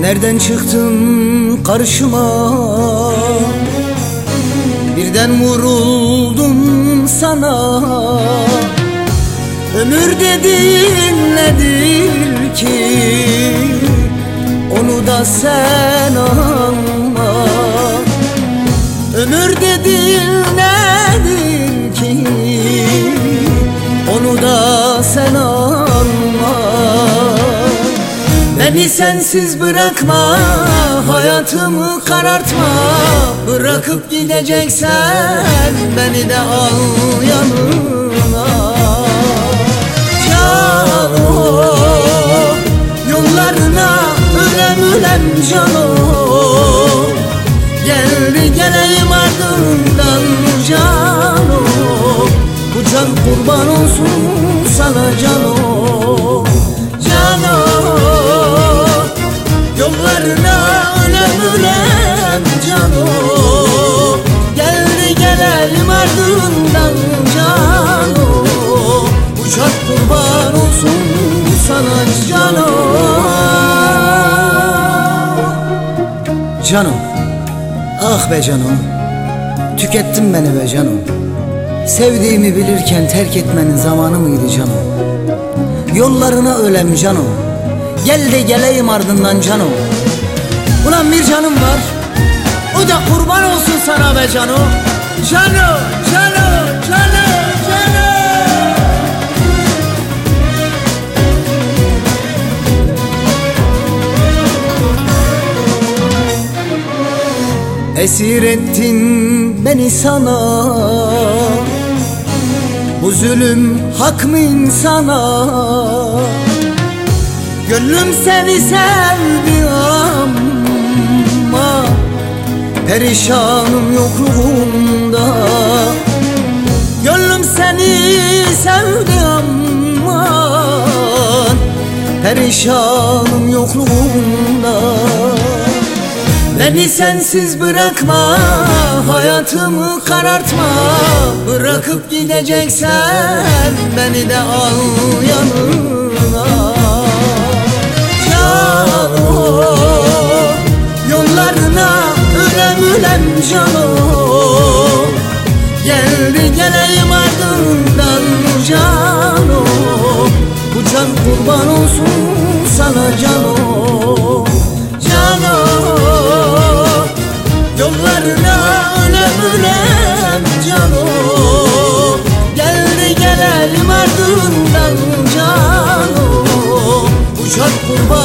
Nereden çıktın karşıma? Birden vuruldum sana. Ömür dediğin nedir ki? Onu da sen anla. Ömür dediğin nedir ki? Onu da sen anla. Beni sensiz bırakma, hayatımı karartma. Bırakıp gideceksen beni de al yanına. Cano, yollarına ölem cano. Geldi geleyim ardından cano. Bu can kurban olsun sana cano. Cano, yollarına ölem cano. Geldi gelelim ardından cano. Uçak kurban olsun sana cano. Canım, ah be canım, tükettin beni be canım. Sevdiğimi bilirken terk etmenin zamanı mıydı canım? Yollarına ölem canım. Gel de geleyim ardından canım. Ulan bir canım var, o da kurban olsun sana be canım. Canım, canım, canım, canım. Esir ettin beni sana. Bu zulüm hak mı insana? Gönlüm seni sevdi ama perişanım yokluğunda. Gönlüm seni sevdi ama perişanım yokluğunda. Beni sensiz bırakma, hayatımı karartma. Bırakıp gideceksen beni de al yanına. Cano, yollarına ölem cano. Geldi geleyim ardından cano. Bu can kurban olsun sana cano. Cano, yollarına ölem cano. Geldi gelelim ardından cano. Uçak kurban